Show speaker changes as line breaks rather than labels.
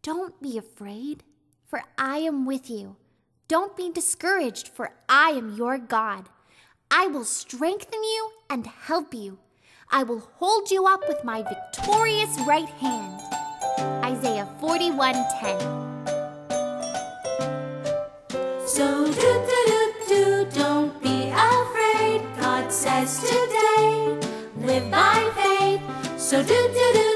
Don't be afraid, for I am with you. Don't be discouraged, for I am your God. I will strengthen you and help you. I will hold you up with my victorious right hand. Isaiah 41:10.
So don't be afraid. God says today, live by faith. So